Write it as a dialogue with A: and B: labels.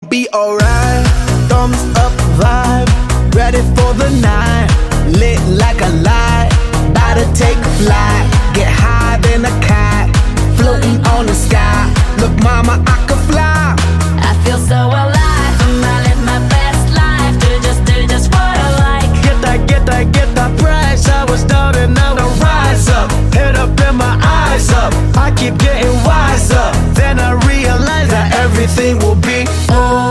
A: be alright. Thumbs up vibe, ready for the night. Lit like a light, about to take a flight. Get higher than a cat, floating on the sky. Look mama, I could fly.
B: I feel so alive.